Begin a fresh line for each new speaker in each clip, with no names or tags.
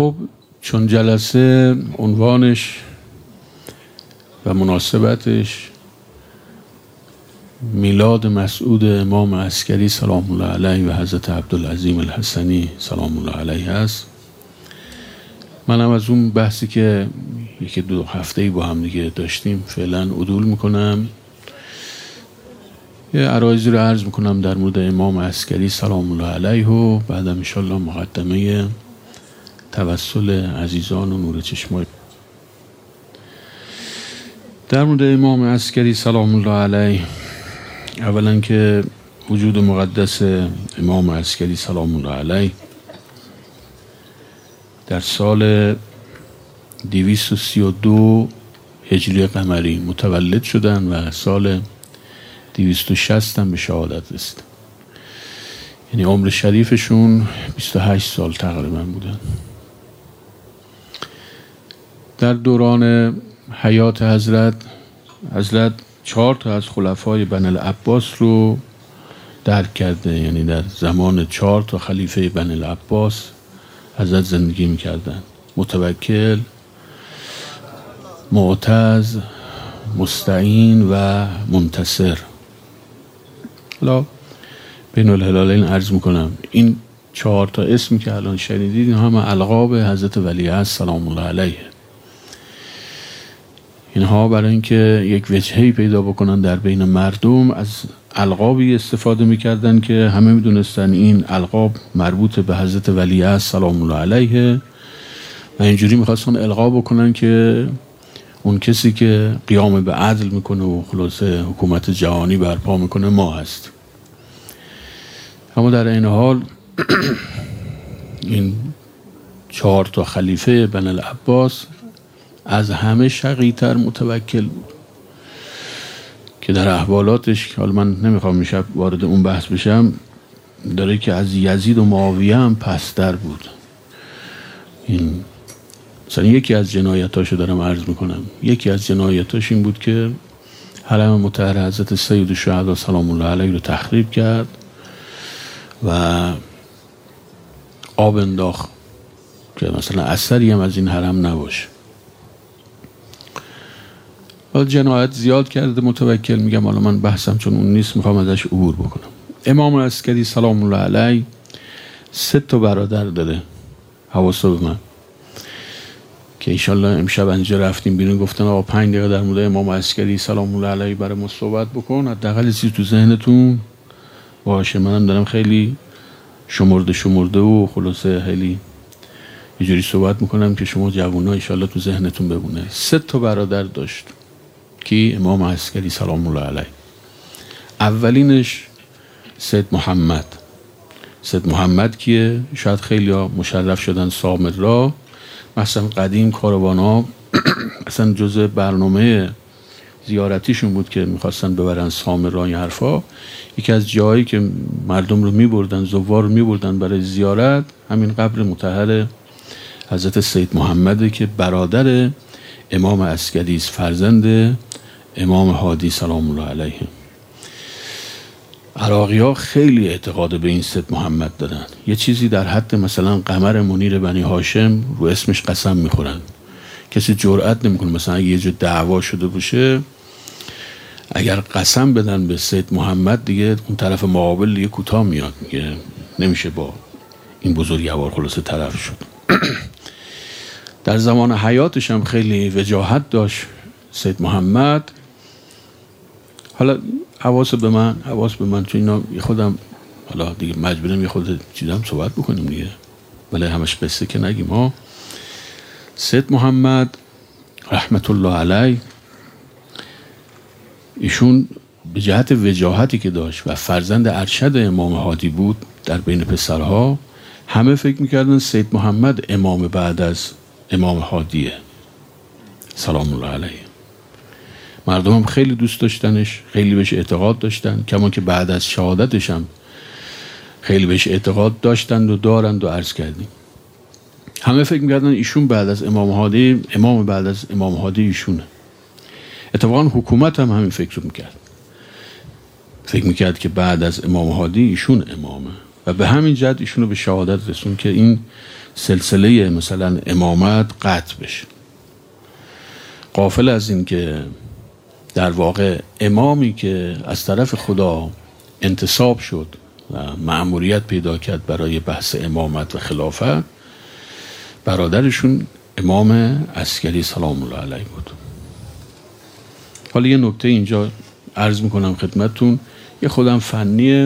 خب چون جلسه عنوانش و مناسبتش میلاد مسعود امام عسکری سلام الله علیه و حضرت عبدالعظیم الحسنی سلام الله علیه است، منم از اون بحثی که یکی دو هفته‌ای با هم دیگه داشتیم فعلا عدول میکنم، یه عرایضی رو عرض میکنم در مورد امام عسکری سلام الله علیه و بعدم انشالله مقدمه توسل عزیزان و نور چشمای. در مورد امام عسکری سلام الله علیه، اولا که وجود مقدس امام عسکری سلام الله علیه در سال 232 هجری قمری متولد شدن و سال 260 هم به شهادت رسیدن، یعنی عمر شریفشون 28 سال تقریبا بودن. در دوران حیات حضرت 4 تا از خلفای بنی العباس رو درک کرده، یعنی در زمان 4 تا خلیفه بنی العباس حضرت زندگی میکردن: متوکل، معتز، مستعین و منتصر. حالا بین الهلالین عرض میکنم این 4 تا اسمی که الان شنیدید این همه القاب حضرت ولیعصر سلام الله علیه. اینها برای اینکه یک وجهی پیدا بکنن در بین مردم از القابی استفاده میکردن که همه میدونستن این القاب مربوط به حضرت ولیعصر سلام الله علیه و اینجوری میخواستن القا بکنن که اون کسی که قیام به عدل میکنه و خلاصه حکومت جهانی برپا میکنه ما هست. اما در این حال این 4 تا خلیفه بنی العباس از همه شقی‌تر متوکل بود که در احوالاتش، حالا من نمیخوام میشه وارد اون بحث بشم، داره که از یزید و معاویه هم پستر بود. این مثلا یکی از جنایتاشو دارم عرض میکنم، یکی از جنایتاش این بود که حرم مطهر حضرت سید الشهدا سلام الله علیه رو تخریب کرد و آب انداخت که مثلا اثری هم از این حرم نباشه. حالا جنایت زیاد کرده متوکل، میگم حالا من بحثم چون اون نیست میخوام ازش عبور بکنم. امام عسکری سلام الله علیه 3 تا برادر داره، حواسا به من که انشالله امشب اینجا رفتیم بیرون گفتن آقا 5 دقیقه در مورد امام عسکری سلام الله علیه برای ما صحبت بکن، حداقل چیزی تو ذهنتون باشه. منم دارم خیلی شمرده و خلاصه خیلی یه جوری صحبت میکنم که شما جوونا انشالله تو ذهنتون بمونه. 3 تا برادر داشت کی امام عسکری سلام الله علیه. اولینش سید محمد. سید محمد کیه؟ شاید خیلی ها مشرف شدن سامرا، مثلا قدیم کاروان‌ها اصلا جزء برنامه زیارتیشون بود که میخواستن ببرن سامرا این حرفا. یکی از جایی که مردم رو میبردن، زوار رو میبردن برای زیارت، همین قبر مطهر حضرت سید محمده که برادر امام عسکری است، فرزند امام هادی سلام الله علیه. عراقی ها خیلی اعتقاد به این سید محمد دارن، یه چیزی در حد مثلا قمر منیر بنی هاشم رو اسمش قسم میخورن. کسی جرئت نمیکنه مثلا اگه یه جو دعوا شده باشه اگر قسم بدن به سید محمد دیگه اون طرف مقابل دیگه کوتاه میاد، میگه نمیشه با این بزرگوار خلاصه طرف شد. در زمان حیاتش هم خیلی وجاهت داشت سید محمد. حالا حواس به من چون اینا خودم حالا دیگه مجبورم یه خود چیزام صحبت بکنیم دیگه، ولی همش قصه که نگیم ها. سید محمد رحمت الله علیه ایشون به جهت وجاهتی که داشت و فرزند ارشد امام هادی بود در بین پسرها، همه فکر میکردن سید محمد امام بعد از امام هادیه سلام الله علیه. مردم هم خیلی دوست داشتنش، خیلی بهش اعتقاد داشتن، کما که بعد از شهادتش هم خیلی بهش اعتقاد داشتند و دارند و عرض کردیم. همه فکر میکردن ایشون بعد از امام هادی، امام بعد از امام هادی ایشونه. اتفاقا حکومت هم همین فکر رو میکرد، فکر میکرد که بعد از امام هادی ایشون امامه. و به همین جهت ایشونو به شهادت رسون که این سلسله مثلا امامت قطع بشه. غافل از این که در واقع امامی که از طرف خدا انتصاب شد و مأموریت پیدا کرد برای بحث امامت و خلافت، برادرشون امام عسکری سلام الله علیه بود. حالا یه نکته اینجا عرض میکنم خدمتتون، یه خودم فنیه.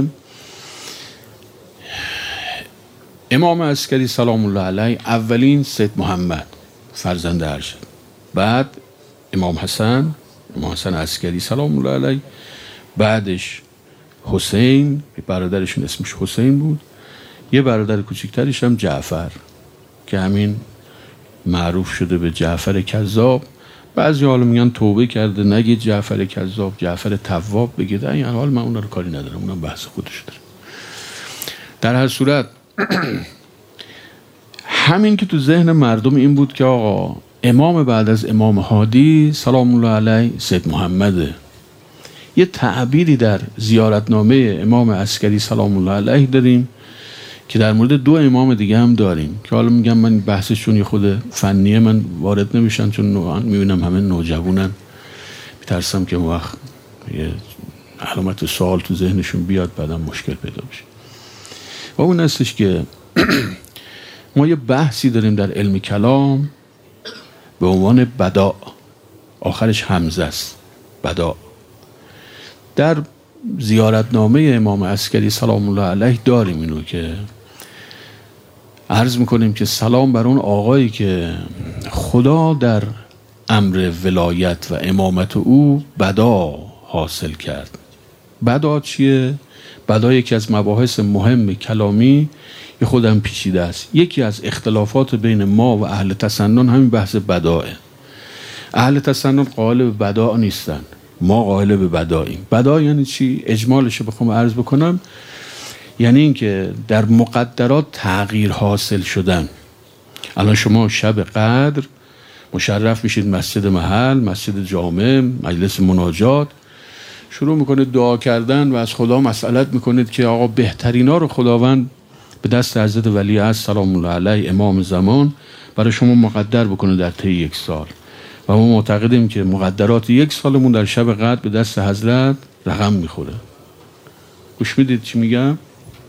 امام عسکری سلام الله علیه اولین سید محمد فرزند ارشد، بعد امام حسن عسکری سلام الله علیه، بعدش حسین، برادرشون اسمش حسین بود، یه برادر کوچکترش هم جعفر که همین معروف شده به جعفر کذاب. بعضی حالا میگن توبه کرده، نگید جعفر کذاب، جعفر تواب بگید. این حال من اونا رو کاری ندارم، اونم بحث خودش داره. در هر صورت همین که تو ذهن مردم این بود که آقا امام بعد از امام هادی سلام الله علیه سید محمده. یه تعبیری در زیارتنامه امام عسکری سلام الله علیه داریم که در مورد دو امام دیگه هم داریم که حالا میگم من بحثشون یه خود فنیه، من وارد نمیشن چون میبینم همه نوجوانن، میترسم که وقت یه علامت سوال تو ذهنشون بیاد بعدم مشکل پیدا بشه. و اون هستش که ما یه بحثی داریم در علم کلام به عنوان بداع، آخرش همزه است، بداع. در زیارتنامه امام عسکری سلام الله علیه داریم اینو که عرض میکنیم که سلام بر اون آقایی که خدا در امر ولایت و امامت او بداع حاصل کرد. بداع چیه؟ بداع یکی از مباحث مهم کلامی، یه خودم پیچیده است. یکی از اختلافات بین ما و اهل تسنن همین بحث بداعه. اهل تسنن قائل به بداع نیستن، ما قائل به بداعیم. بداع یعنی چی؟ اجمالش رو بخوام عرض بکنم، یعنی این که در مقدرات تغییر حاصل شدن. الان شما شب قدر مشرف میشید مسجد محل، مسجد جامع، مجلس مناجات، شروع میکنید دعا کردن و از خدا مسئلت میکنید که آقا بهترینا رو خداوند به دست حضرت ولی عصر سلام الله علیه امام زمان برای شما مقدر بکنه در طی یک سال. و ما معتقدیم که مقدرات یک سالمون در شب قدر به دست حضرت رقم میخوره. گوش میدید چی میگم؟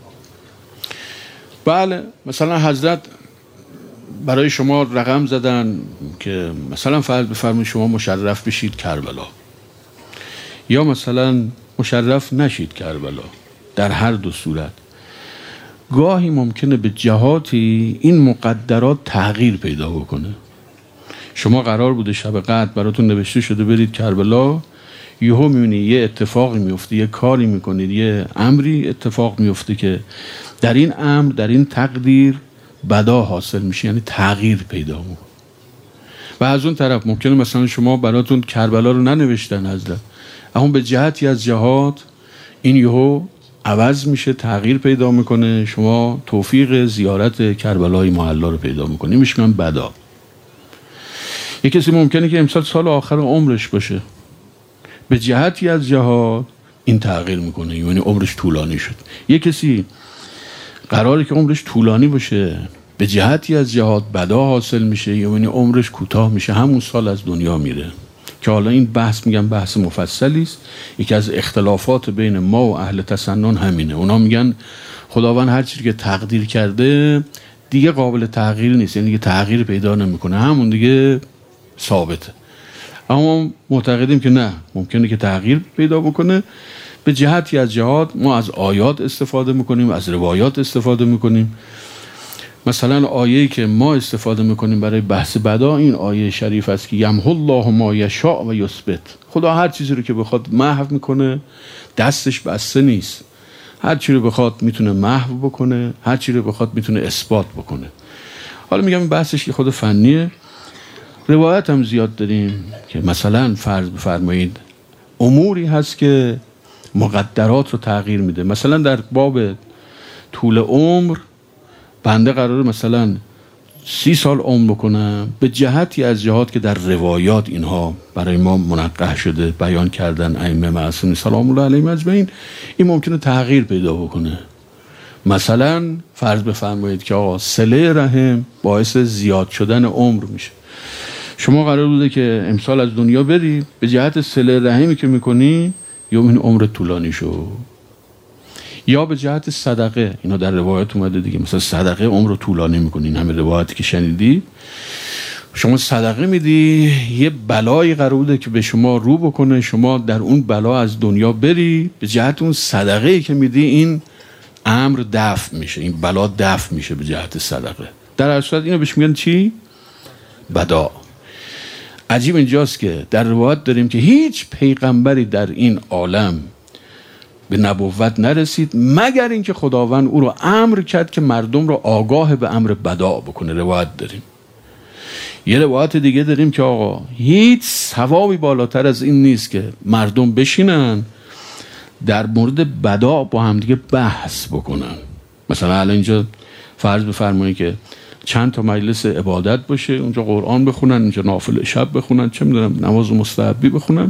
بله، مثلا حضرت برای شما رقم زدن که مثلا فرض بفرمایید شما مشرف بشید کربلا، یا مثلا مشرف نشید کربلا. در هر دو صورت گاهی ممکنه به جهاتی این مقدرات تغییر پیدا بکنه. شما قرار بوده شب قدر براتون نوشته شده برید کربلا، یهو میبینی یه اتفاقی میفته، یه کاری میکنید، یه امری اتفاق میفته که در این امر، در این تقدیر بداع حاصل میشه، یعنی تغییر پیدا میکنه. و از اون طرف ممکنه مثلا شما براتون کربلا رو ننوشتن حضرت، اما به جهتی از جهات این یهو عوض میشه، تغییر پیدا میکنه، شما توفیق زیارت کربلای معلا رو پیدا میکنی، میشن بداع. یک کسی ممکنه که امسال سال آخر عمرش باشه، به جهتی از جهات این تغییر میکنه، یعنی عمرش طولانی شد. یک کسی قراره که عمرش طولانی باشه، به جهتی از جهات بداع حاصل میشه، یعنی عمرش کوتاه میشه، همون سال از دنیا میره. که حالا این بحث میگن بحث مفصلی است. یکی از اختلافات بین ما و اهل تسنن همینه. اونا میگن خداوند هر چیزی که تقدیر کرده دیگه قابل تغییر نیست، یعنی دیگه تغییر پیدا نمیکنه، همون دیگه ثابته. اما معتقدیم که نه، ممکنه که تغییر پیدا بکنه. به جهتی از جهات ما از آیات استفاده میکنیم، از روایات استفاده میکنیم. مثلا آیه‌ای که ما استفاده میکنیم برای بحث بداع این آیه شریف است که یمحو الله ما یشاء و یثبت. خدا هر چیزی رو که بخواد محو میکنه، دستش بسته نیست. هر چی رو بخواد میتونه محو بکنه، هر چی رو بخواد میتونه اثبات بکنه. حالا میگم این بحثش که خود فنیه. روایت هم زیاد داریم که مثلا فرض بفرمایید اموری هست که مقدرات رو تغییر میده. مثلا در باب طول عمر بنده قراره مثلا 30 سال عمر بکنم، به جهتی از جهات که در روایات اینها برای ما منقح شده بیان کردن ائمه معصومین سلام الله علیهم اجمعین، این ممکنه تغییر پیدا بکنه. مثلا فرض بفرمایید که آقا صله رحم باعث زیاد شدن عمر میشه. شما قرار بوده که امسال از دنیا بری، به جهت صله رحمی که میکنی یا این عمر طولانی شو، یا به جهت صدقه، اینا در روایت اومده دیگه، مثلا صدقه عمر رو طولانی میکنی. این همه روایتی که شنیدی، شما صدقه میدی، یه بلایی قرار بوده که به شما رو بکنه، شما در اون بلا از دنیا بری، به جهت اون صدقه‌ای که میدی این امر دفع میشه، این بلا دفع میشه به جهت صدقه. در اصل اینو بهش میگن چی؟ بدا. عجیب اینجاست که در روایت داریم که هیچ پیغمبری در این عالم به نبوت نرسید مگر اینکه خداوند او رو امر کرد که مردم رو آگاه به امر بدا بکنه. روایت داریم. یه روایت دیگه داریم که آقا هیچ ثوابی بالاتر از این نیست که مردم بشینن در مورد بدا با همدیگه بحث بکنن. مثلا الان اینجا فرض بفرمایید که چند تا مجلس عبادت باشه، اونجا قرآن بخونن، اینجا نافله شب بخونن، چه میدونم نماز مستحبی بخونن.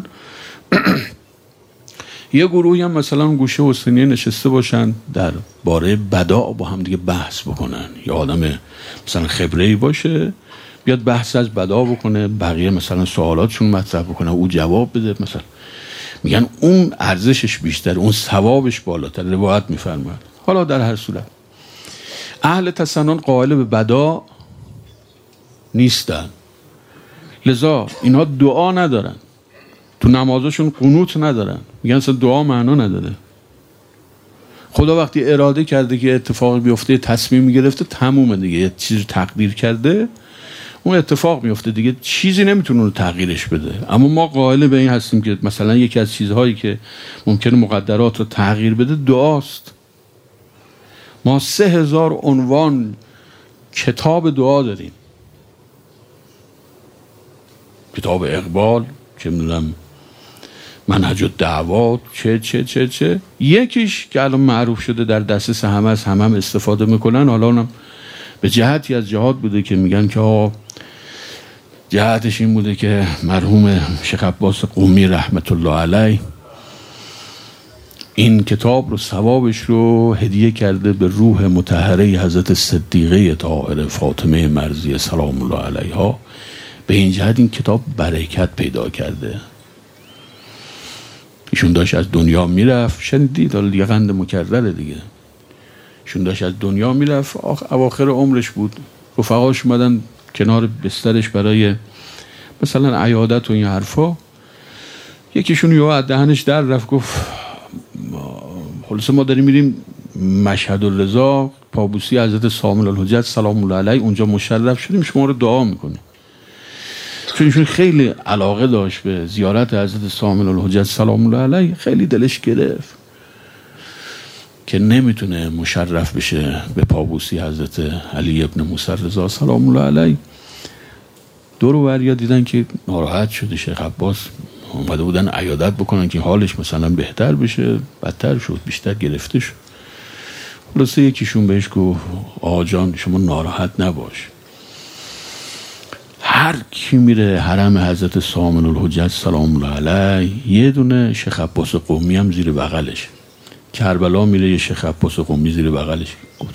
یه گروهی هم مثلا گوشه حسینیه نشسته باشن در باره بدا با هم دیگه بحث بکنن. یا آدم مثلا خبره‌ای باشه بیاد بحث از بدا بکنه، بقیه مثلا سوالاتشون مطرح بکنه، او جواب بده. مثلا میگن اون ارزشش بیشتر، اون ثوابش بالاتر. روایت میفرماید. حالا در هر صورت اهل تسنن قائل به بدا نیستن، لذا اینها دعا ندارن، تو نمازشون قنوت ندارن، میگن اصلا دعا معنا نداره. خدا وقتی اراده کرده که اتفاقی بیفته، تصمیم میگرفته، تمومه دیگه. یه چیزی تقدیر کرده، اون اتفاق میفته دیگه، چیزی نمیتونه اون تغییرش بده. اما ما قائل به این هستیم که مثلا یکی از چیزهایی که ممکنه مقدرات رو تغییر بده دعاست. ما 3000 عنوان کتاب دعا داریم. کتاب اقبال، چه میدونم منهج الدعوات، چه یکیش که الان معروف شده در دسترس همه از هم استفاده میکنن. حالا اونم به جهتی از جهات بوده که میگن که جهتش این بوده که مرحوم شیخ عباس قمی رحمت الله علیه این کتاب رو، ثوابش رو هدیه کرده به روح مطهره حضرت صدیقه طاهره فاطمه مرضیه سلام الله علیها. به این جهت این کتاب برکت پیدا کرده. ایشون داشت از دنیا میرفت، شنیدید، حالا دیگه قند مکرره دیگه. ایشون داشت از دنیا میرفت، اواخر عمرش بود، رفقاش اومدن کنار بسترش برای مثلا عیادت و این حرفا. یکیشون یهو از دهنش در رفت، گفت خلاصه ما داریم میریم مشهد الرضا، پابوسی حضرت صامل الحجت سلام الله علیه، اونجا مشرف شدیم، شما رو دعا میکنیم. چون ایشون خیلی علاقه داشت به زیارت حضرت صامل الحجت سلام الله علیه، خیلی دلش گرفت که نمیتونه مشرف بشه به پابوسی حضرت علی ابن موسی رضا سلام الله علیه. دور و بریا دیدن که ناراحت شده شیخ عباس، اومده بودن عیادت بکنن که حالش مثلا بهتر بشه، بدتر شد، بیشتر گرفته شد. خلاصه یکیشون بهش گفت آقا جان شما ناراحت نباش، هر کی میره حرم حضرت صامل الحجت سلام الله علیه یه دونه شیخ عباس قمی هم زیر بغلش، کربلا میره یه شیخ عباس قمی زیر بغلش. گفت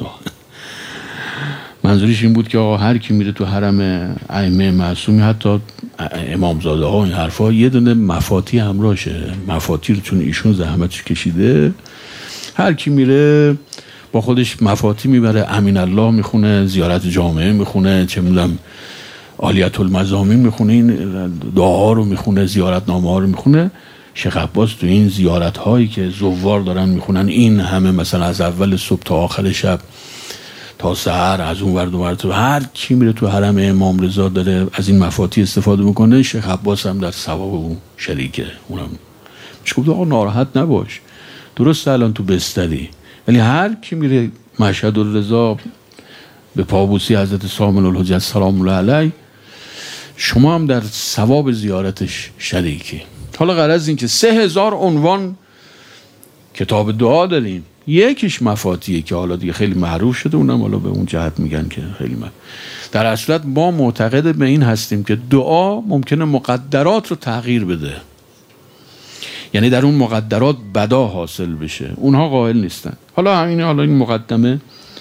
منظورش این بود که آقا هر کی میره تو حرم ائمه معصومی، حتی امامزاده ها این حرفا، یه دونه مفاتی همراهشه. مفاتی رو چون ایشون زحمتش کشیده، هر کی میره با خودش مفاتی میبره، امین الله میخونه، زیارت جامعه میخونه، چه میدونم عالیت المزامین میخونه، این دعاها رو میخونه، زیارت نامه ها رو میخونه. شیخ عباس تو این زیارت هایی که زوار دارن میخونن، این همه مثلا از اول صبح تا آخر شب تا سحر، از اون ورد و ورد، هر کی میره تو حرم امام رضا داره از این مفاتی استفاده میکنه، شیخ عباس هم در ثواب اون شریکه. اونم میشه گفت آقا ناراحت نباش، درست الان تو بستری، ولی هر کی میره مشهد الرضا به پابوسی حضرت صامل الحجت سلام الله علیه، شما هم در ثواب زیارتش شریکی. حالا غرض این که 3000 عنوان کتاب دعا داریم، یکیش مفاتیحه که حالا دیگه خیلی معروف شده، اونم حالا به اون جهت میگن که خیلی در اصل ما معتقد به این هستیم که دعا ممکنه مقدرات رو تغییر بده، یعنی در اون مقدرات بدا حاصل بشه. اونها قائل نیستن. حالا این مقدمه.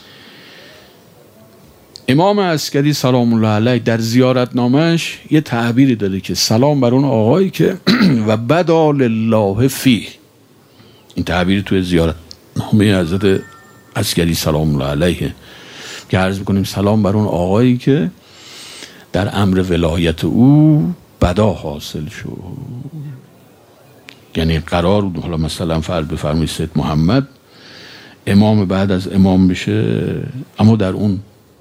امام عسکری سلام الله علیه در زیارتنامه‌اش یه تعبیری داده که سلام بر اون آقایی که و بدا لله فیه. این تعبیر توی زیارتنامه حضرت عسکری سلام الله علیه که عرض می‌کنیم سلام بر اون آقایی که در امر ولایت او بدا حاصل شد. یعنی قرار بود حالا مثلا فرض بفرمایید سید محمد امام بعد از امام بشه، اما در اون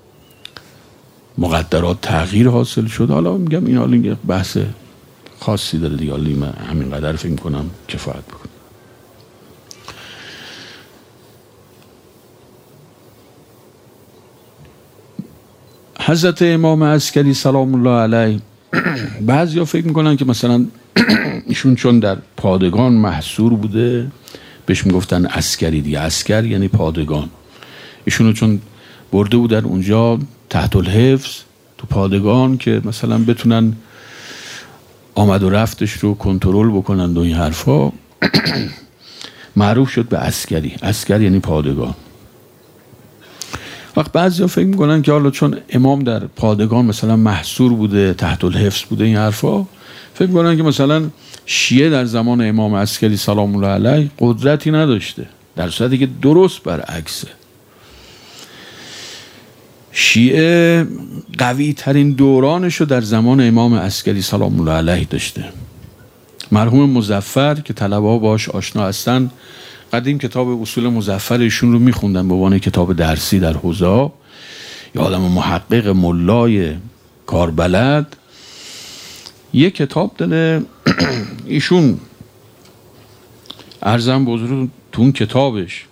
مقدرات تغییر حاصل شد. حالا میگم این حالا بحث خاصی داره دیگه، حالا من همینقدر فکر کنم کفایت بکنه. حضرت امام عسکری سلام الله علیه بعضیا فکر میکنن که مثلا ایشون چون در پادگان محصور بوده بهش میگفتن عسکری دیگه. عسکر یعنی پادگان. ایشونو چون برده بودن اونجا تحت الحفظ تو پادگان که مثلا بتونن آمد و رفتش رو کنترل بکنن و این حرفا، معروف شد به عسکری. عسکر یعنی پادگان. وقت بعضیا فکر میکنن که حالا چون امام در پادگان مثلا محصور بوده تحت الحفظ بوده این حرفا، فکر میکنن که مثلا شیعه در زمان امام عسکری سلام الله علیه قدرتی نداشته، در صورتی که درست برعکسه. شیعه قوی ترین دورانش رو در زمان امام عسکری سلام الله علیه داشته. مرحوم مظفر که طلبه‌ها باش آشنا هستن، قدیم کتاب اصول مظفرشون رو میخوندن به عنوان کتاب درسی در حوزه. یه آدم محقق ملای کاربلد یه کتاب داره ایشون عرضم بزرگ تو اون کتابش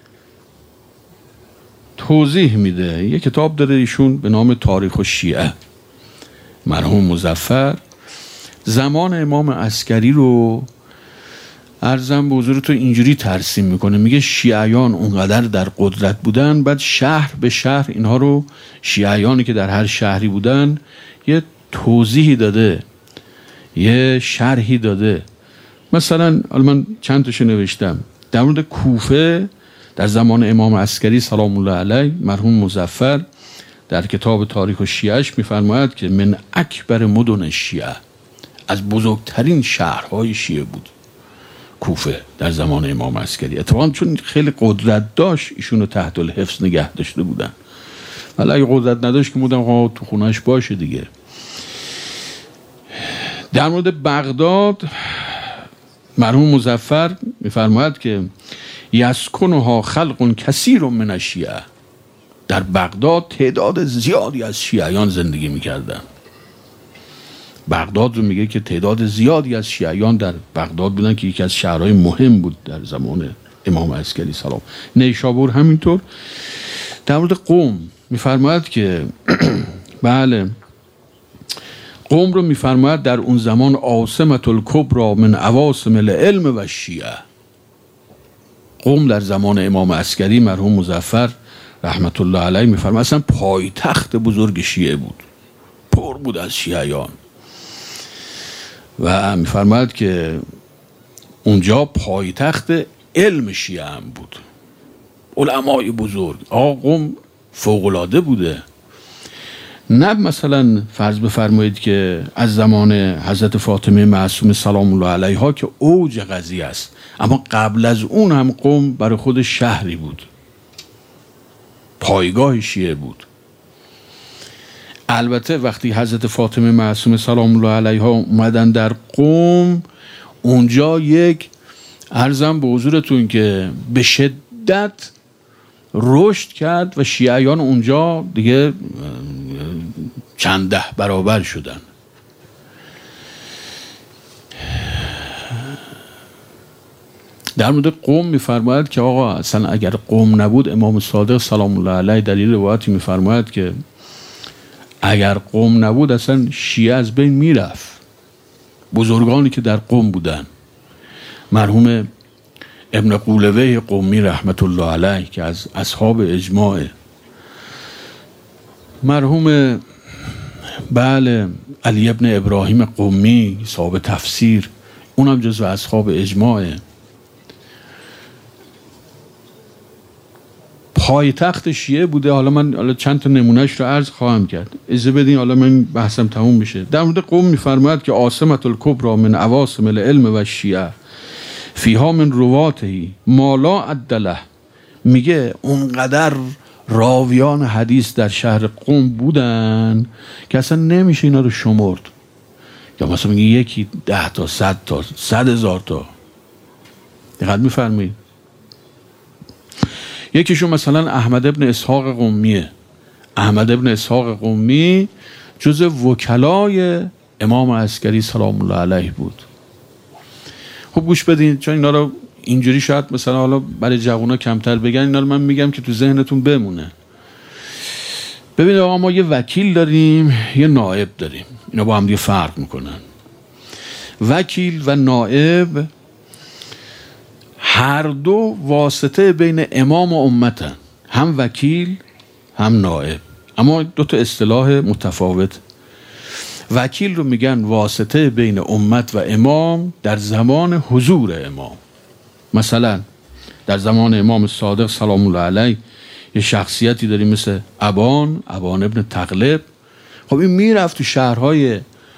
توضیح میده. یه کتاب داره ایشون به نام تاریخ الشیعه. مرحوم مظفر زمان امام عسکری رو عرضم به حضورتون اینجوری ترسیم میکنه. میگه شیعیان اونقدر در قدرت بودن، بعد شهر به شهر اینها رو، شیعیانی که در هر شهری بودن، یه توضیحی داده، یه شرحی داده. مثلا من چند تاشو نوشتم. در مورد کوفه در زمان امام عسکری سلام الله علیه مرحوم مظفر در کتاب تاریخ الشیعه‌اش میفرماید که من اکبر مدن شیعه، از بزرگترین شهرهای شیعه بود کوفه در زمان امام عسکری. اتفاقا چون خیلی قدرت داشت ایشونو تحت الحفظ نگه داشته بودن. ولی اگه قدرت نداشت که بودن تو خونهش باشه دیگه. در مورد بغداد مرحوم مظفر میفرماید که یسکنها خلق کثیر من الشیعه، در بغداد تعداد زیادی از شیعیان زندگی میکردن. بغداد رو میگه که تعداد زیادی از شیعیان در بغداد بودن که یکی از شهرهای مهم بود در زمان امام عسکری سلام. نیشابور همینطور. در مورد قم میفرماید که بله قم رو میفرماید در اون زمان عاصمة الکبری من عواصم العلم و شیعه. قم در زمان امام عسکری مرحوم مظفر رحمت الله علیه میفرماید اصلا پایتخت بزرگ شیعه بود، پر بود از شیعیان. و میفرماید که اونجا پایتخت علم شیعه هم بود، علمای بزرگ. قم فوق‌العاده بوده. نه مثلا فرض بفرمایید که از زمان حضرت فاطمه معصومه سلام الله علیها که اوج قضیه است، اما قبل از اون هم قم برای خود شهری بود، پایگاه شیعه بود. البته وقتی حضرت فاطمه معصومه سلام الله علیها اومدن در قم، اونجا یک عرضم به حضورتون که به شدت رشد کرد و شیعیان اونجا دیگه چند ده برابر شدن. در مورد قم میفرماید که آقا اصلا اگر قم نبود، امام صادق سلام الله علیه در این روایتی میفرماید که اگر قم نبود اصلا شیعه از بین میرفت. بزرگانی که در قم بودن، مرحوم ابن قولوی قمی رحمت الله علیه که از اصحاب اجماع، مرحوم بله علی ابن ابراهیم قمی صاحب تفسیر، اونم جزو اصحاب اجماعه. پایتخت شیعه بوده. حالا من چند تا نمونهش رو عرض خواهم کرد، اجازه بدین حالا من بحثم تموم بشه. در مورد قم میفرماید که عاصمة الکبری من عواصم العلم و الشیعه فیها من رواته ما لا عد له. میگه اونقدر راویان حدیث در شهر قم بودن که اصلا نمیشه اینا رو شمرد. یا مثلا میگه یکی 10 تا 100 تا 100,000 تا. دقت میفرمایید. یکیشون مثلا احمد ابن اسحاق قمیه. احمد ابن اسحاق قمی جز وکلای امام عسکری سلام الله علیه بود. خب گوش بدین، چون اینا رو اینجوری شاید مثلا حالا برای جوونا کمتر بگن، اینا رو من میگم که تو ذهنتون بمونه. ببینید آقا، ما یه وکیل داریم، یه نائب داریم، اینا با هم دیگه فرق میکنن. وکیل و نائب هر دو واسطه بین امام و امتن، هم وکیل هم نائب، اما دو تا اصطلاح متفاوت. وکیل رو میگن واسطه بین امت و امام در زمان حضور امام. مثلا در زمان امام صادق سلام الله علیه یه شخصیتی داریم مثل ابان ابن تغلب. خب این میرفت تو شهرهای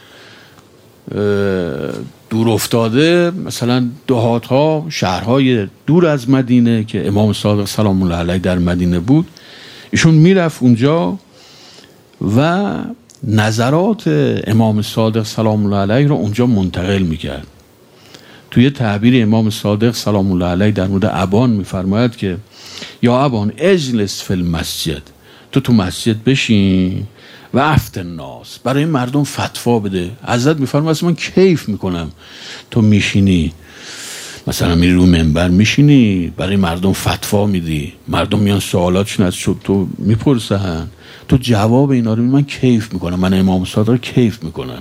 دور افتاده، مثلا دهات ها، شهرهای دور از مدینه که امام صادق سلام الله علیه در مدینه بود، ایشون میرفت اونجا و نظرات امام صادق سلام الله علیه رو اونجا منتقل میکرد. توی تعبیر امام صادق سلام الله علیه در مورد ابان میفرماید که یا ابان اجلس فی المسجد، تو مسجد بشین و افت الناس، برای مردم فتوا بده. حضرت میفرماید من کیف میکنم تو میشینی، مثلا میری رو منبر میشینی برای مردم فتوا میدی، مردم میان سوالاتشون از تو میپرسن، تو جواب اینا رو من کیف میکنم، من امام صادق کیف میکنم.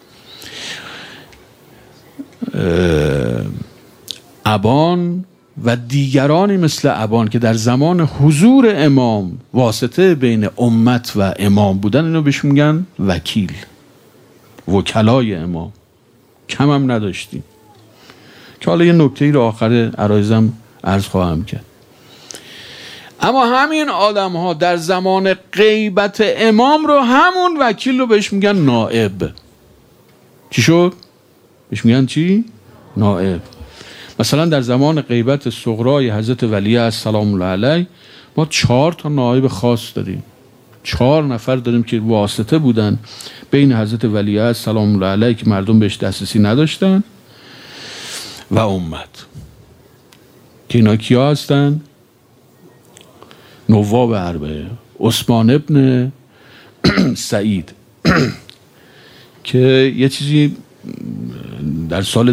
ابان و دیگرانی مثل ابان که در زمان حضور امام واسطه بین امت و امام بودن، اینو بهش میگن وکیل، وکلای امام. کم هم نداشتیم که حالا یه نکته ای رو آخر عرایزم عرض خواهم کرد. اما همین آدم ها در زمان غیبت امام رو، همون وکیل رو بهش میگن نائب. چی شد؟ بهش میگن چی؟ نائب. مثلا در زمان غیبت صغرای حضرت ولی سلام الله علیه ما 4 تا نائب خاص داریم. 4 نفر داریم که واسطه بودن بین حضرت ولی سلام الله علیه که مردم بهش دسترسی نداشتن و امت. که اینا کیا هستن؟ نواب اربعه. عثمان ابن سعید که یه چیزی در سال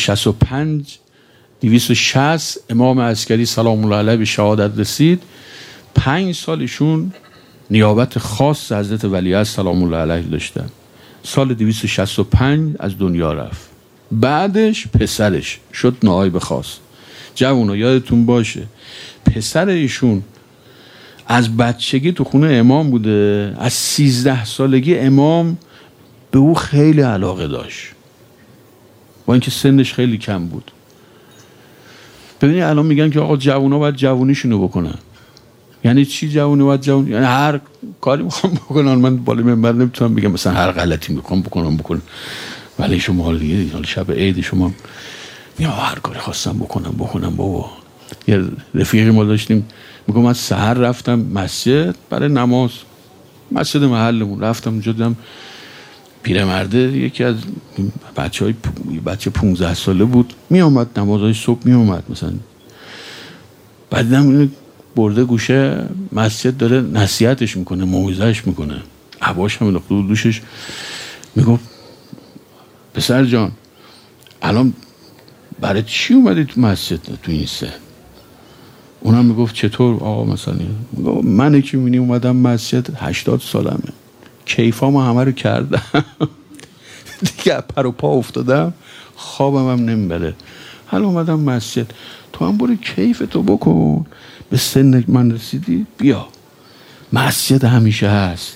260 امام عسکری سلام الله علیه به شهادت رسید. 5 سالشون نیابت خاص حضرت ولی سلام الله علیه داشتن. سال 265 از دنیا رفت. بعدش پسرش شد نائب خاص. جوونا یادتون باشه پسر ایشون از بچگی تو خونه امام بوده. از 13 سالگی امام به او خیلی علاقه داشت، با اینکه سنش خیلی کم بود. ببینید الان میگن که آقا جوونا باید جوونیشونو بکنن. یعنی چی جوونی باید جوونی؟ یعنی هر کاری میخوام بکنن. من بالای منبر نمیتونم بگم مثلا هر غلطی میخوام بکنن. ولی شما حال دیگه، حال شب عید شما یا هر کاری خواستم بکنم بابا. یه رفیقی ما داشتیم، میگم من سحر رفتم مسجد برای نماز، مسجد محلمون رفتم اونجا، دیدم پیرمرده یکی از بچه 15 ساله بود میامد نمازهای صبح میامد مثلا. بعد دیدم برده گوشه مسجد داره نصیحتش میکنه، موعظه‌اش میکنه، عباش هم انداخته بود دوشش. میگم پسر جان الان برای چی اومدی تو مسجد تو این سن؟ اونم میگفت چطور آقا مثلا؟ میگم من که میبینی اومدم مسجد 80 سالمه، کیفامو همه رو کردم دیگه پر و پا افتادم، خوابم هم نمیبره، حالا اومدم مسجد. تو هم برو کیف تو بکن، به سن من رسیدی بیا، مسجد همیشه هست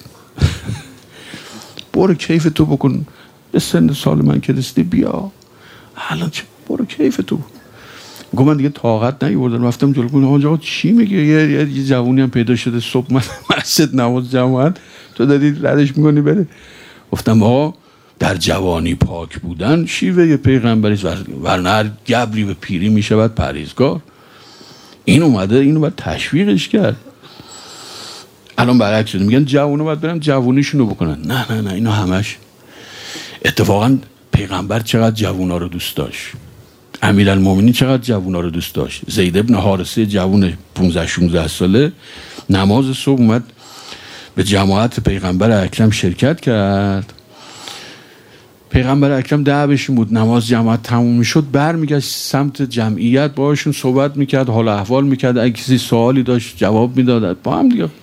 برو کیف تو بکن، به سن سال من که رسیدی بیا، حالا برو کیف تو. گفت من دیگه طاقت نیاوردم، رفتم جلو. گفتم آقا چی میگه؟ یه جوونی هم پیدا شده صبح مسجد نماز جماعت تو داری ردش میکنی بره. گفتم آقا در جوانی پاک بودن شیوه پیغمبری، ورنه هر گبری به پیری میشود پرهیزگار. این اومده اینو باید تشویقش کرد. الان برعکس شده، میگن جوونا باید برن جوونیشونو بکنن. نه اینو همش. اتفاقا پیغمبر چقدر جوونا رو دوست داشت، امیرالمومنین چقدر جوونا رو دوست داشت. زید ابن حارثه جوون 15-16 ساله نماز صبح اومد به جماعت پیغمبر اکرم شرکت کرد. پیغمبر اکرم دعوشون بود، نماز جماعت تموم میشد برمیگشت سمت جمعیت، باهاشون صحبت میکرد، حال احوال میکرد، اگه کسی سوالی داشت جواب میداد با هم دیگه.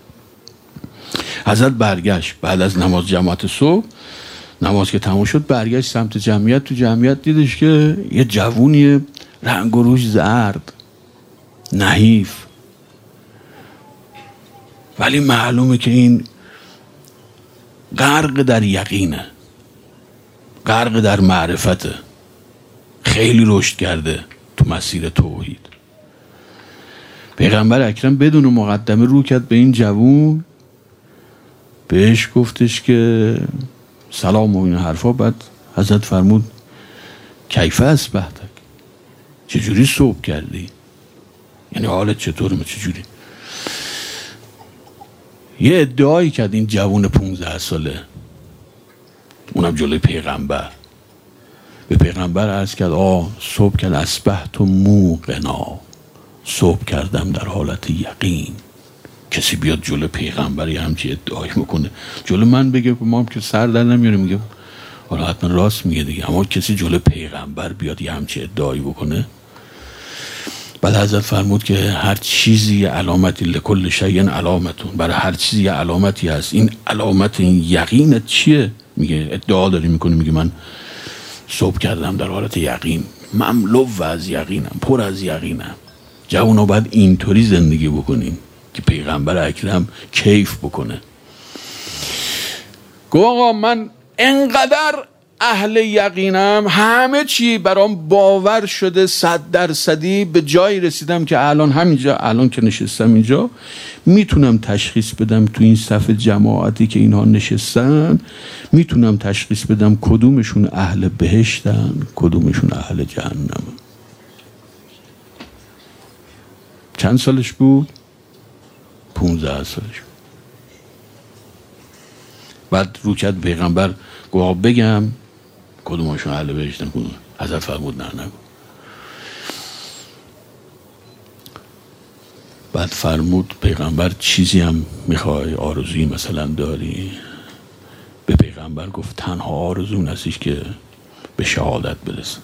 حضرت برگشت بعد از نماز جماعت صبح، نماز که تموم شد برگشت سمت جمعیت. تو جمعیت دیدش که یه جوونی رنگ و روش زرد نحیف، ولی معلومه که این غرق در یقینه، غرق در معرفته، خیلی رشد کرده تو مسیر توحید. پیغمبر اکرم بدون مقدمه رو کرد به این جوون، بهش گفتش که سلام و این حرفا. بعد حضرت فرمود کیف اصبحتک، چجوری صبح کردی؟ یعنی حالت چطوره؟ چجوری؟ یه ادعایی کرد این جوون 15 ساله، اونم جلوی پیغمبر. به پیغمبر عرض کرد صبح کرد اصبحت موقنا، صبح کردم در حالت یقین. کسی بیاد جلو پیغمبر یه همچی ادعایی میکنه، جلو من بگه ما هم که سر در نمیاریم، میگه حالا حتما راست میگه دیگه، اما کسی جلو پیغمبر بیاد یه همچی ادعایی بکنه. بعد حضرت فرمود که هر چیزی علامتی، لکل شیء علامتون، برای هر چیزی یه علامتی هست. این علامت، این یقینت چیه؟ میگه ادعا داری میکنی، میگه من صبح کردم در حالت یقین، مملو از یقینم، پر از یقینم. جوونا باید اینطوری زندگی بکنیم که پیغمبر اکرم کیف بکنه. گو آقا من انقدر اهل یقینم، همه چی برام باور شده 100% به جایی رسیدم که الان همینجا، الان که نشستم اینجا، میتونم تشخیص بدم تو این صف جماعتی که اینها نشستن، میتونم تشخیص بدم کدومشون اهل بهشتن کدومشون اهل جهنم. چند سالش بود؟ 15 سالش بود. بعد رو کرد پیغمبر، گوه بگم کدومشون اهل بهشتن کدوم؟ حضرت فرمود نه نگو. بعد فرمود پیغمبر چیزی هم میخوای، آرزویی مثلا داری؟ به پیغمبر گفت تنها آرزو نستیش که به شهادت برسه.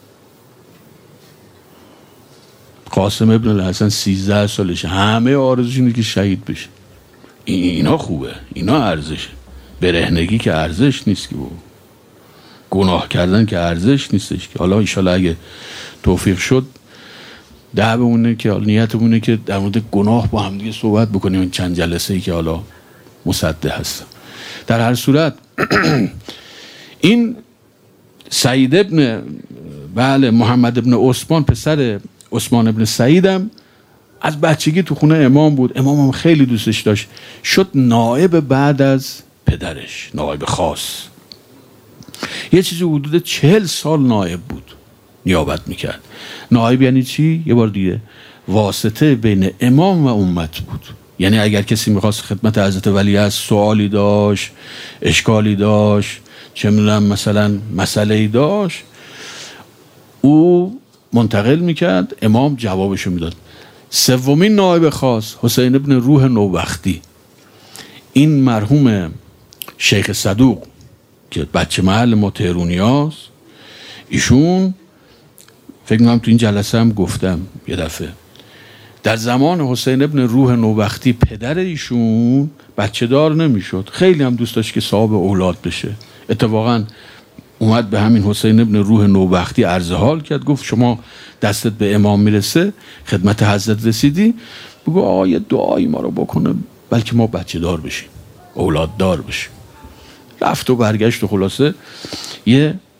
قاسم ابن الحسن 13 سالشه، همه آرزوش اینه که شهید بشه. اینا خوبه، اینا ارزشه. برهنگی که ارزش نیست، که گناه کردن که ارزش نیستش. که حالا انشالله اگه توفیق شد دعوامونه که نیتمونه که در مورد گناه با هم دیگه صحبت بکنیم این چند جلسه‌ای که حالا مصدق هست. در هر صورت این سعید ابن محمد ابن عثمان، پسر عثمان ابن سعیدم، از بچگی تو خونه امام بود. امام هم خیلی دوستش داشت، شد نائب بعد از پدرش، نائب خاص. یه چیزی حدود 40 سال نائب بود، نیابت میکرد. نائب یعنی چی؟ یه بار دیگه واسطه بین امام و امت بود. یعنی اگر کسی میخواست خدمت حضرت ولیعصر سوالی داشت، اشکالی داشت، چه میدونم مثلا مسئله‌ای داشت، او منتقل میکرد، امام جوابشو میداد. سومین نائب خاص حسین ابن روح نوبختی، این مرحوم شیخ صدوق که بچه محل ما تهرونیاست، ایشون فکر میکنم تو این جلسه هم گفتم یه دفعه، در زمان حسین ابن روح نوبختی پدر ایشون بچه دار نمیشد، خیلی هم دوست داشت که صاحب اولاد بشه. اتفاقا اومد به همین حسین ابن روح نوبختی عرض حال کرد، گفت شما دستت به امام میرسه، خدمت حضرت رسیدی، بگو آقا یه دعایی ما رو بکنه بلکه ما بچه دار بشیم، اولاد دار بشیم. رفت و برگشت و خلاصه یه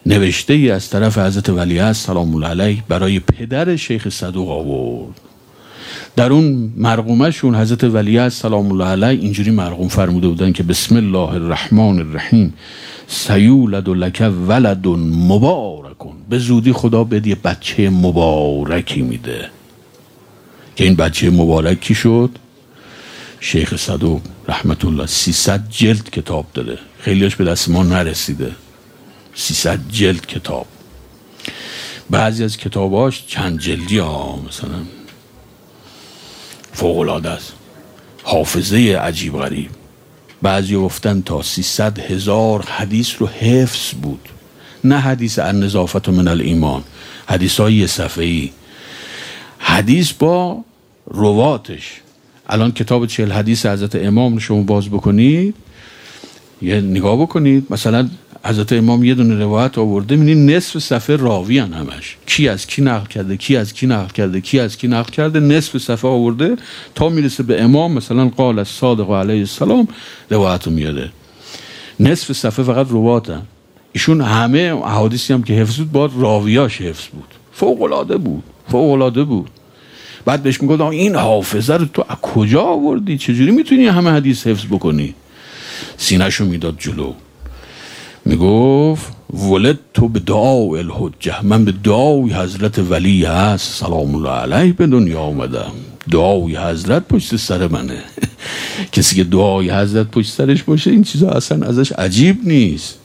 نوشته ای از طرف حضرت ولیعصر سلام الله علیه برای پدر شیخ صدوق آورد. در اون مرقومه شون حضرت ولیعصر سلام الله علیه اینجوری مرقوم فرموده بودن که بسم الله الرحمن الرحیم سیولد لک ولد مبارکون، به زودی خدا بهت یه بچه مبارکی میده. که این بچه مبارکی شد شیخ صدوق رحمت الله. 300 جلد کتاب داره، خیلیش به دست ما نرسیده. 300 جلد کتاب، بعضی از کتاباش چند جلدی ها، مثلا فوق‌العاده است، حافظه عجیب غریب. بعضی گفتن تا 300,000 حدیث رو حفظ بود، نه حدیث النظافة من الایمان، حدیث های 1 صفحه‌ای، حدیث با رواتش. الان کتاب 40 حدیث حضرت امام رو شما باز بکنید، یه نگاه بکنید، مثلا حضرت امام یه دونه روایت آورده، می‌بینید نصف صفحه راوی ان همش، کی از کی نقل کرده، کی از کی نقل کرده، کی از کی نقل کرده، نصف صفحه آورده تا میرسه به امام. مثلا قال الصادق علیه السلام روایت رو میاره، نصف صفحه فقط رواتن. ایشون همه احادیثی هم که حفظ بود با راویاش حفظ بود، فوق‌العاده بود، فوق‌العاده بود. بعد بهش میگفت این حافظه رو تو از کجا آوردی؟ چجوری میتونی همه حدیث حفظ بکنی؟ سینه‌شو میداد جلو، میگفت ولد تو به دعا الحجه، من به دعای حضرت ولی هست سلام الله علیه به دنیا آمدم. دعای حضرت پشت سر منه. کسی که دعای حضرت پشت سرش باشه این چیزا اصلا ازش عجیب نیست.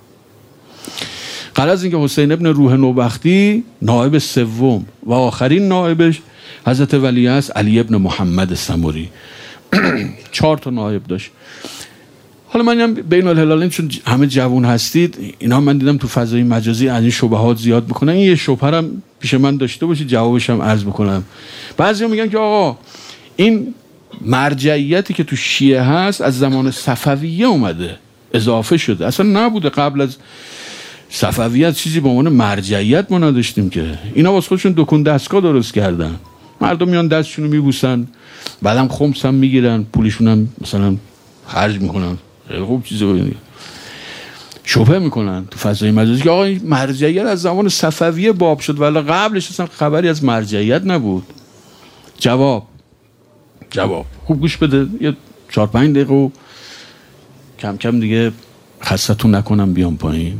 قبل از اینکه حسین ابن روح نوبختی نائب سوم و آخرین نائبش حضرت ولی هست علی ابن محمد سموری 4 تا نائب داشت. حالا من هم بین الهلالین چون همه جوون هستید، اینا من دیدم تو فضای مجازی از این شبهات زیاد میکنن. این یه شبهه هم پیش من داشته باشید جوابش هم عرض بکنم. بعضیا میگن که آقا این مرجعیتی که تو شیعه هست از زمان صفویه اومده، اضافه شده، اصلا نبوده. قبل از صفویه چیزی به عنوان مرجعیت ما نداشتیم که. اینا واسه خودشون دکون دستگاه درست کردن، مردم میان دستشونو میبوسن، بعدم خمس هم میگیرن، پولشون هم مثلا خرج میکنن. خیلی خوب چیزه شبهه میکنن تو فضای مجازی که آقا این مرجعیت از زمان صفویه باب شد، ولی قبلش اصلا خبری از مرجعیت نبود. جواب خوب گوش بده، یه 4-5 دقیقه و کم کم دیگه خستتون نکنم بیام پایین.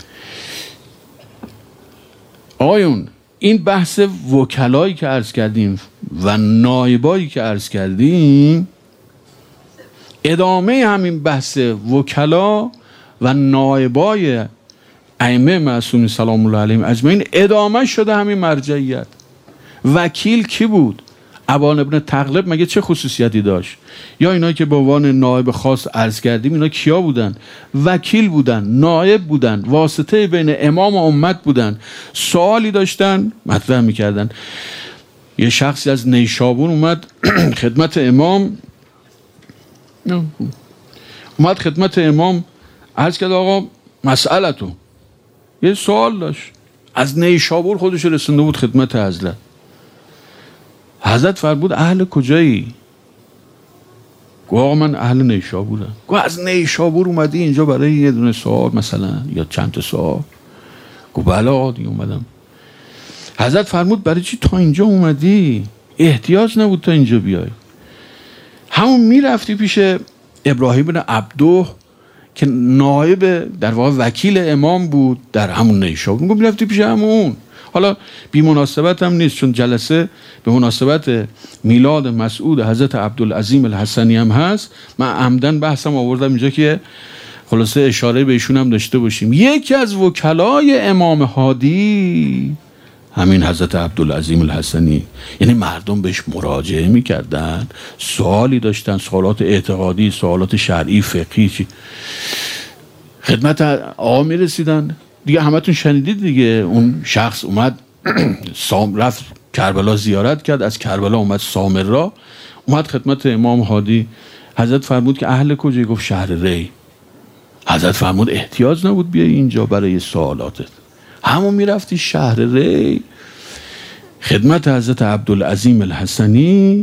آقایون این بحث وکلایی که عرض کردیم و نایبایی که عرض کردیم ادامه همین بحث وکلا و نایبای ائمه معصومین سلام الله علیهم اجمعین ادامه شده همین مرجعیت. وکیل کی بود؟ ابان ابن تغلب مگه چه خصوصیتی داشت؟ یا اینایی که به عنوان نایب خاص عرض کردیم اینا کیا بودن؟ وکیل بودن، نایب بودن، واسطه بین امام و امت بودن، سوالی داشتن مطرح میکردن. یه شخصی از نیشابور اومد خدمت امام عرض کرد آقا مسئله تو، یه سوال داشت، از نیشابور خودش رسونده بود خدمت حضرت. حضرت فرمود اهل کجایی؟ گفت آقا من اهل نیشابورم. گفت از نیشابور اومدی اینجا برای یه دونه سوال مثلا یا چند تا سوال؟ گفت بله آقا دیگه اومدم. حضرت فرمود برای چی تا اینجا اومدی؟ احتیاج نبود تا اینجا بیای، همون میرفتی پیش ابراهیم بن عبدو که نایب در واقع وکیل امام بود در همون نیشابور. میگم میرفتی پیش همون. حالا بی مناسبت هم نیست چون جلسه به مناسبت میلاد مسعود حضرت عبدالعظیم الحسنی هم هست، من عمدن بحثم آوردم اینجا که خلاصه اشاره به ایشون هم داشته باشیم. یکی از وکلای امام هادی همین حضرت عبدالعظیم الحسنی، یعنی مردم بهش مراجعه میکردن، سوالی داشتن، سوالات اعتقادی، سوالات شرعی، فقهی، خدمت آقا میرسیدن دیگه. همتون شنیدید دیگه، اون شخص اومد رفت کربلا زیارت کرد، از کربلا اومد سامرا، اومد خدمت امام هادی. حضرت فرمود که اهل کجایی؟ گفت شهر ری. حضرت فرمود احتیاج نبود بیای اینجا برای سوالاتت، همون میرفتی شهر ری خدمت حضرت عبدالعظیم الحسنی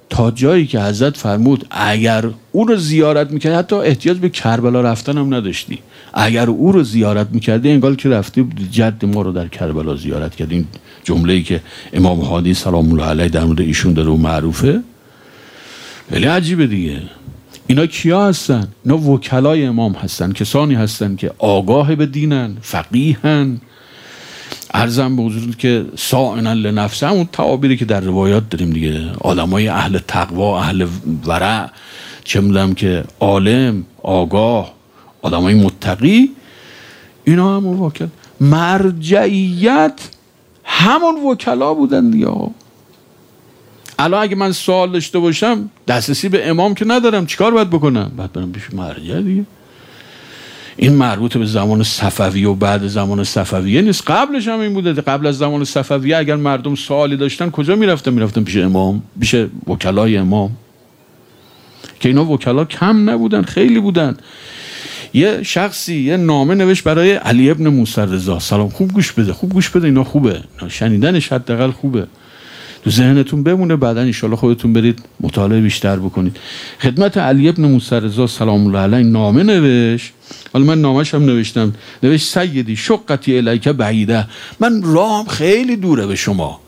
تا جایی که حضرت فرمود اگر او رو زیارت میکردی حتی احتیاج به کربلا رفتن هم نداشتی، اگر او رو زیارت میکردی انگار که رفتی جد ما رو در کربلا زیارت کردی. این جمله‌ای که امام هادی سلام الله علیه در مورد ایشون داره و معروفه، خیلی عجیبه دیگه. اینا کیا هستن؟ اینا وکلای امام هستن، کسانی هستن که آگاه به دینن، فقیهن، عرضم به حضور که سائنا لنفسه، همون تعابیری که در روایات داریم دیگه، آدمای اهل تقوا، اهل ورع، چه میدونم که عالم، آگاه، آدمای متقی، اینا هم وکل. مرجعیت همون وکلا بودن دیگه. الان اگه من سوال داشته باشم دسترسی به امام که ندارم، چیکار باید بکنم؟ باید برم پیش مرجع دیگه. این مربوط به زمان صفویه و بعد زمان صفویه نیست، قبلش هم این بوده. قبل از زمان صفویه اگر مردم سوالی داشتن کجا میرفتن پیش امام، پیش وکلای امام، که اینا وکلا کم نبودن، خیلی بودن. یه شخصی یه نامه نوشت برای علی ابن موسی رضا سلام. خوب گوش بده اینا خوبه، شنیدنش حداقل خوبه، تو ذهنتون بمونه، بعدا ان شاءالله خودتون برید مطالعه بیشتر بکنید. خدمت علی ابن موسی رضا سلام الله علیه نامه نوشت. حالا من نامش هم نوشتم. نوشت سیدی شقتی الیک بعیده، من راهم خیلی دوره به شما.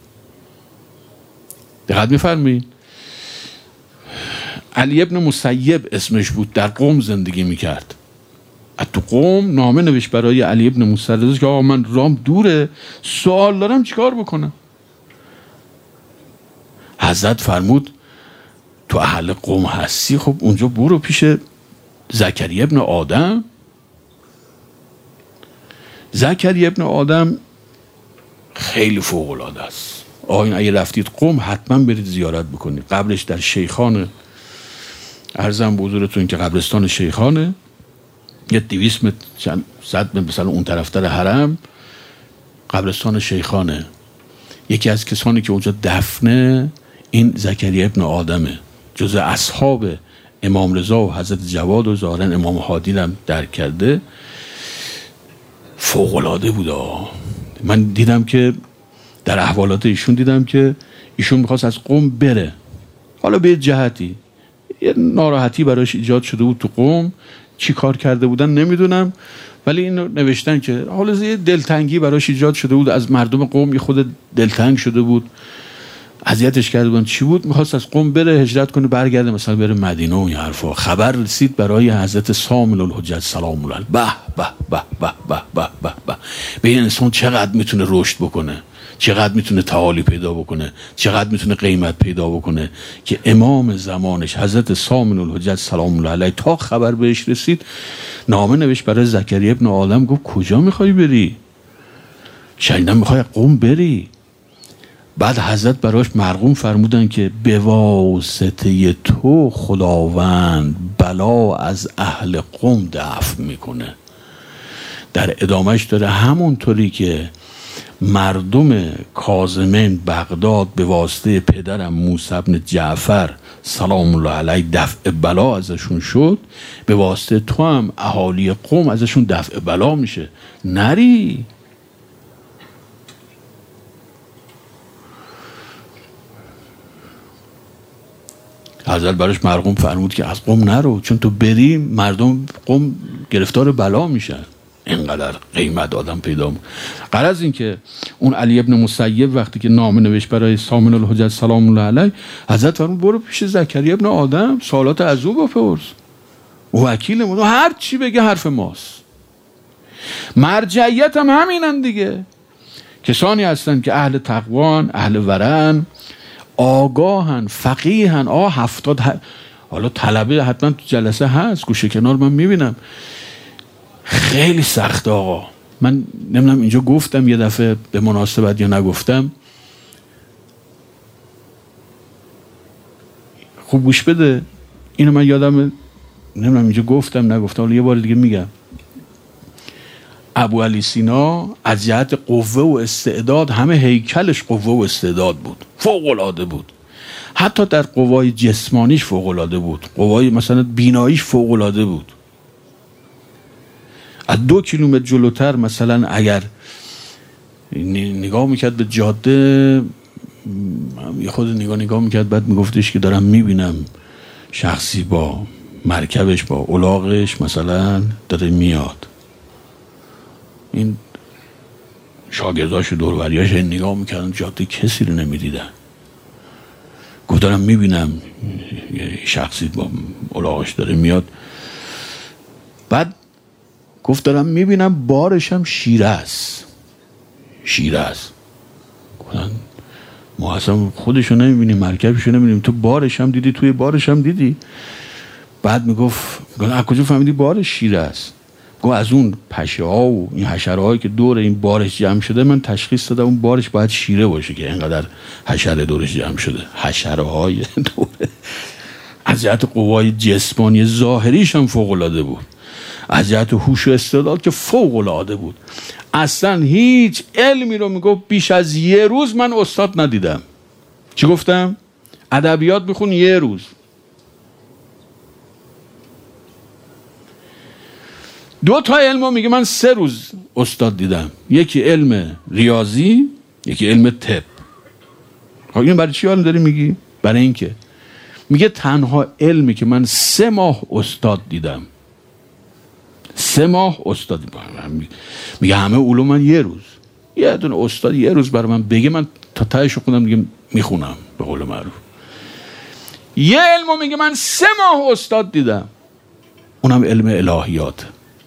دقت می‌فرمایید؟ علی ابن مسیب اسمش بود، در قم زندگی میکرد. تو قم نامه نوشت برای علی ابن موسی رضا که آقا من راهم دوره، سوال دارم، چیکار بکنم؟ حضرت فرمود تو اهل قم هستی، خب اونجا برو پیش زکریا ابن آدم. زکریا ابن آدم خیلی فوق العاده است. آقایون اگه رفتید قم حتما برید زیارت بکنید. قبلش در شیخانه، عرضم به حضورتون که قبرستان شیخانه، یه 200 متر چند صد متر مثلا اون طرفتر حرم قبرستان شیخانه. یکی از کسانی که اونجا دفنه این زکریا ابن آدمه، جزء اصحاب امام رضا و حضرت جواد و ظاهرا امام هادی هم درک کرده. فوق العاده بود. من دیدم که در احوالات ایشون دیدم که ایشون میخواست از قم بره، حالا به جهتی یه ناراحتی براش ایجاد شده بود تو قم، چی کار کرده بودن نمیدونم، ولی اینو نوشتن که حالا یه دلتنگی براش ایجاد شده بود از مردم قم، یه خود دلتنگ شده بود، اذیتش کرده بودن. چی بود؟ میخواست از قم بره، هجرت کنه، برگرده مثلا بره مدینه و این حرفا. خبر رسید برای حضرت سامن الحجت سلام الله علیه. به به به به به به به به. به این انسان چقدر میتونه رشد بکنه، چقدر میتونه تعالی پیدا بکنه، چقدر میتونه قیمت پیدا بکنه که امام زمانش حضرت سامن الحجت سلام الله علیه تا خبر بهش رسید نامه نوشت برای زکریا ابن آدم، گفت کجا میخوای بری؟ شنیدم میخوای قم بری. بعد حضرت براش مرقوم فرمودن که به واسطه تو خداوند بلا از اهل قم دفع میکنه. در ادامهش داره همونطوری که مردم کاظمین بغداد به واسطه پدرم موسی بن جعفر سلام الله علیه دفع بلا ازشون شد، به واسطه تو هم اهالی قم ازشون دفع بلا میشه. نری. حضرت براش مرقوم فرمود که از قم نرو، چون تو بری مردم قم گرفتار بلا میشن. اینقدر قیمت آدم پیدا بود. غرض این که اون علی ابن مسیب وقتی که نامه نوشت برای سامن الحجت سلام الله علیه، حضرت فرمود برو پیش زکریا ابن آدم سوالات از او بپرس، وکیل ما، هر چی بگه حرف ماست. مرجعیت هم همینن دیگه، کسانی هستن که اهل تقوان، اهل ورعن، آگاهن، فقیهن. 70 حالا طلبه حتما تو جلسه هست، گوشه کنار من میبینم. خیلی سخت آقا. من نمیدونم اینجا گفتم یه دفعه به مناسبت یا نگفتم، خوب گوش بده اینو. من یادم نمیدونم اینجا گفتم نگفتم، حالا یه بار دیگه میگم. ابو علی سینا از جهت قوه و استعداد همه هیکلش قوه و استعداد بود، فوق العاده بود. حتی در قوای جسمانیش فوق العاده بود، قوای مثلا بیناییش فوق العاده بود. از 2 کیلومتر جلوتر مثلا اگر نگاه میکرد به جاده، یه خود نگاه میکرد، بعد میگفتش که دارم میبینم شخصی با مرکبش با الاغش مثلا داره میاد. این شاگرداش و دوروریاش نگاه میکردن، جاده کسی رو نمیدیدن. گفت دارم میبینم شخصی با الاغش داره میاد. بعد گفت دارم میبینم بارش هم شیره است. گفتن ما اصلا خودشو نمیبینیم، مرکبشو نمیبینیم، تو بارش هم دیدی، توی بارش هم دیدی. بعد میگفت از کجا فهمیدی بارش شیره است؟ گفت از اون پشه ها و این حشره هایی که دور این بارش جمع شده من تشخیص دادم اون بارش باید شیره باشه که اینقدر حشره دورش جمع شده. حشره های دوره از جهت قوای جسمانی ظاهریش هم فوق العاده بود، از جهت هوش و استعداد که فوق العاده بود. اصلا هیچ علمی رو میگفت بیش از یه روز من استاد ندیدم. چی گفتم؟ ادبیات بخون یه روز. دو تا علمو میگه من 3 روز استاد دیدم، یکی علم ریاضی، یکی علم طب. خب این برای چی حال داری میگی؟ برای اینکه میگه تنها علمی که من 3 ماه استاد دیدم، 3 ماه استاد دیدم. میگه همه علوم من یه روز. یه دونه استاد یه روز برای من بگه من تا تهش رو خودم دیگه میخونم به قول معروف. یه علمو میگه من 3 ماه استاد دیدم، اونم علم الهیات.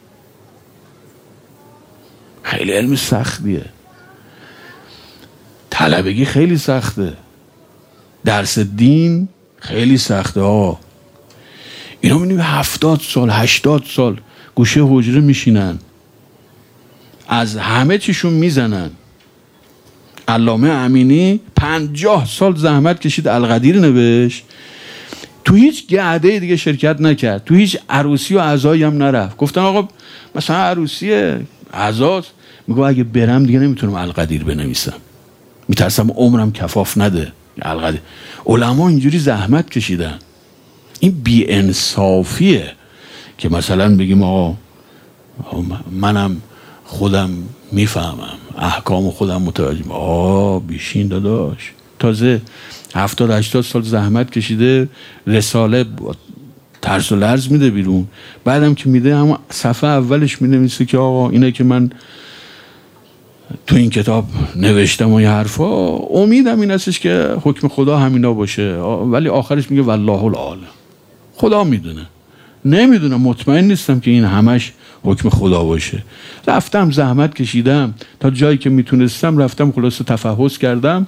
خیلی علم سختیه، طلبگی خیلی سخته، درس دین خیلی سخته ها. اینا می‌بینیم 70 سال 80 سال گوشه حجره میشینن، از همه چیشون میزنن. علامه امینی 50 سال زحمت کشید، القدیر نوشت، تو هیچ گعده دیگه شرکت نکرد، تو هیچ عروسی و عزایی هم نرفت. گفتن آقا مثلا عروسی عزاست، میگه اگه برم دیگه نمیتونم القدیر بنویسم، میترسم عمرم کفاف نده القدیر. علما اینجوری زحمت کشیدن. این بی انصافیه که مثلا بگیم آقا منم خودم میفهمم، احکام خودم متوجه. بیشین داداش، تازه 70-80 سال زحمت کشیده، رساله ترس و لرز میده بیرون. بعدم که میده همون صفحه اولش مینویسه که آقا اینه که من تو این کتاب نوشتم و یه حرفا، امیدم این هستش که حکم خدا همینا باشه، ولی آخرش میگه والله العالم، خدا میدونه. نمیدونم، مطمئن نیستم که این همش حکم خدا باشه. رفتم زحمت کشیدم تا جایی که میتونستم، رفتم خلاصه تفحص کردم.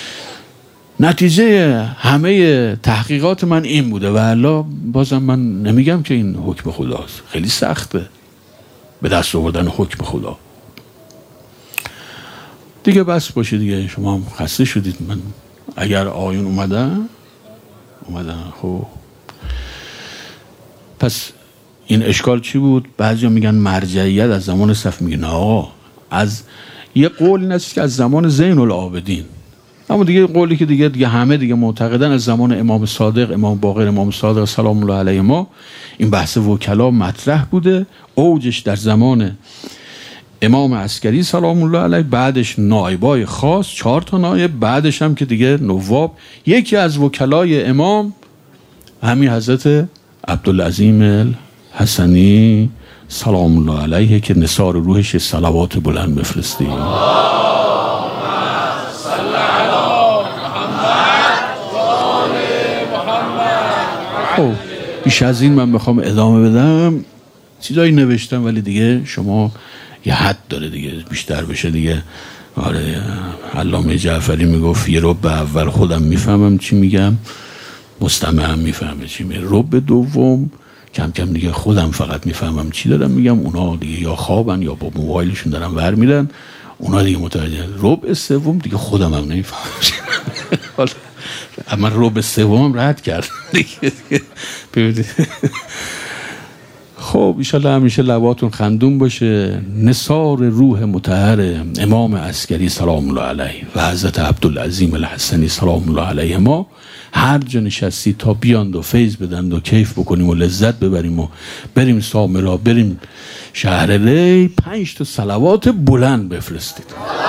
نتیجه همه تحقیقات من این بوده و الا بازم من نمیگم که این حکم خداست. خیلی سخته به دست آوردن حکم خدا. دیگه بس باشه دیگه، شما هم خسته شدید. من اگر آیون اومدن خب پس این اشکال چی بود؟ بعضیا میگن مرجعیت از زمان صفوی، میگن آقا از یه قول این است که از زمان زین العابدین، اما دیگه قولی که دیگه همه دیگه معتقدن از زمان امام صادق، امام باقر، امام صادق سلام الله علیه ما این بحث وکلا مطرح بوده. اوجش در زمان امام عسکری سلام الله علیه، بعدش نایبای خاص 4 تا نایب، بعدش هم که دیگه نواب. یکی از وکلای امام همین حضرت عبدالعظیم الحسنی سلام الله علیه که نثار روحش صلوات بلند بفرستیم. خب بیش از این من بخوام ادامه بدم، چیزایی نوشتم ولی دیگه شما یه حد داره دیگه، بیشتر بشه دیگه. آره علامه جعفری میگفت یه رب اول خودم میفهمم چی میگم، مستمعم میفهمه چی میگم، رب دوم کم کم دیگه خودم فقط میفهمم چی دارم میگم، اونا دیگه یا خوابن یا با موبایلشون دارن ور میرن، اونا دیگه متوجه. رب سوم دیگه خودم هم نمیفهمم. اما رب سومم رد کرد دیگه. خب ایشالله همیشه لباتون خندون باشه. نثار روح مطهر امام عسکری سلام الله علیه و حضرت عبدالعظیم الحسنی سلام الله علیه ما هر جا نشستی تا بیاند و فیض بدند و کیف بکنیم و لذت ببریم و بریم سامرا، بریم شهر لی، 5 تا صلوات بلند بفرستید.